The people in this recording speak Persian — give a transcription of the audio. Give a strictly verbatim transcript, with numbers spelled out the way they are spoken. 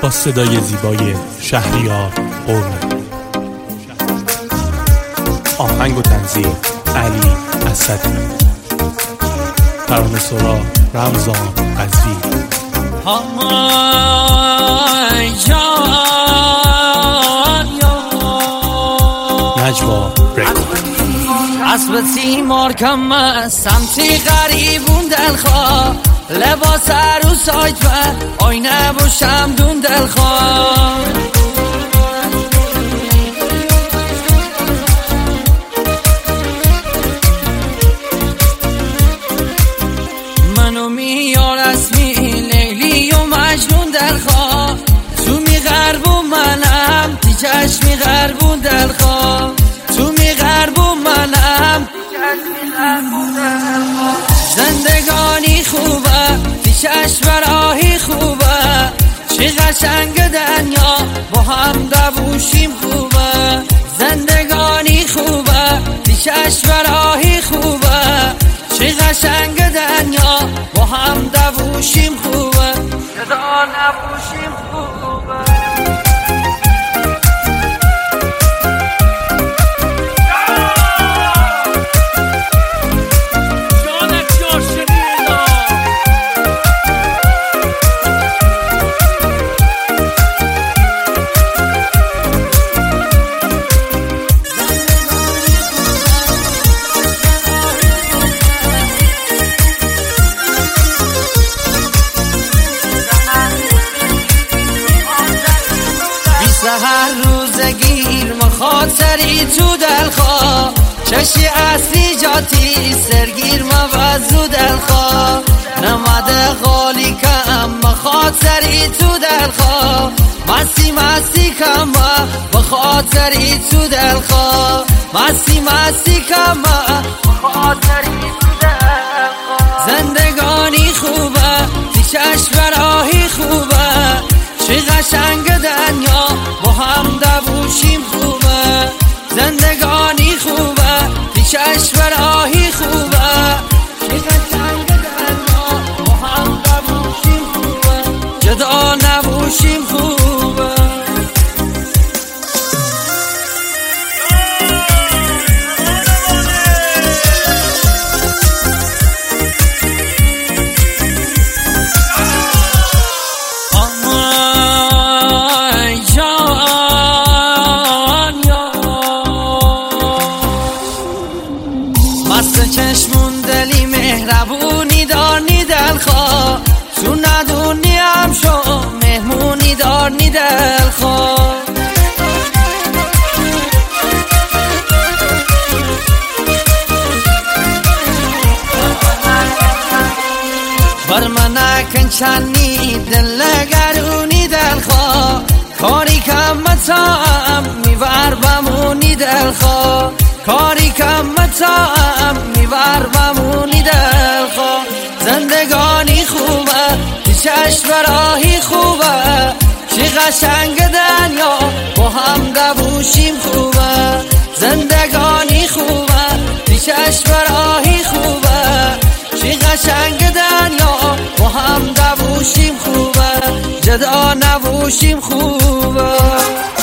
با صدای زیبای شهریار قرنی. آهنگ و تنظیم علی اسدی. ترانه سرا رمضان قزوی. آی جان نجوا رکورد. اسب تیمار کم سمتی غریبون دلخواه، لباس عروس آیت و آینه باشم دون دلخواه. منو میار اسمی لیلی و مجنون دلخواه، تو می غرب و منم تی چشمی غربون دلخواه، تو می غرب و منم زندگانی خوبه تی چشم راهی خوبه، چه قشنگ دنیا با هم دووشیم خوبه. زندگانی خوبه تی چشم راهی خوبه، چه قشنگ دنیا با هم دووشیم خوبه. صدا نبوشیم خوبه. هر روز گیر مخاطری تو دلخواه، چشی اصلی جاتی سرگیر موضوع دلخواه. نمده غالی کم مخاطری تو دلخواه، مستی مستی کم مخاطری تو دلخواه، مستی مستی کم مخاطری تو دلخواه. زندگانی خوبه تی چشم راهی خوبه، چه قشنگ دنیا با هم دووشیم خوبه. زندگانی خوبه تی چشم راهی خوبه، چه قشنگ دنیا با هم دووشیم خوبه. جدا نبوشیم خوبه. مست چشمون دلی مهربونی دارنی دلخواه، تو ندونی هم شو مهمونی دارنی دلخواه. بر من نکن چنی دل گرونی دلخواه، کاری کم متاعم میور بمونی دلخواه، کاری کم متاعم میور بمونی دلخواه. زندگانی خوبه تی چشم راهی خوبه، چه قشنگ دنیا با هم دووشیم خوبه. زندگانی خوبه تی چشم راهی خوبه، چه قشنگ دنیا با هم دووشیم خوبه. جدا نبوشیم خوبه.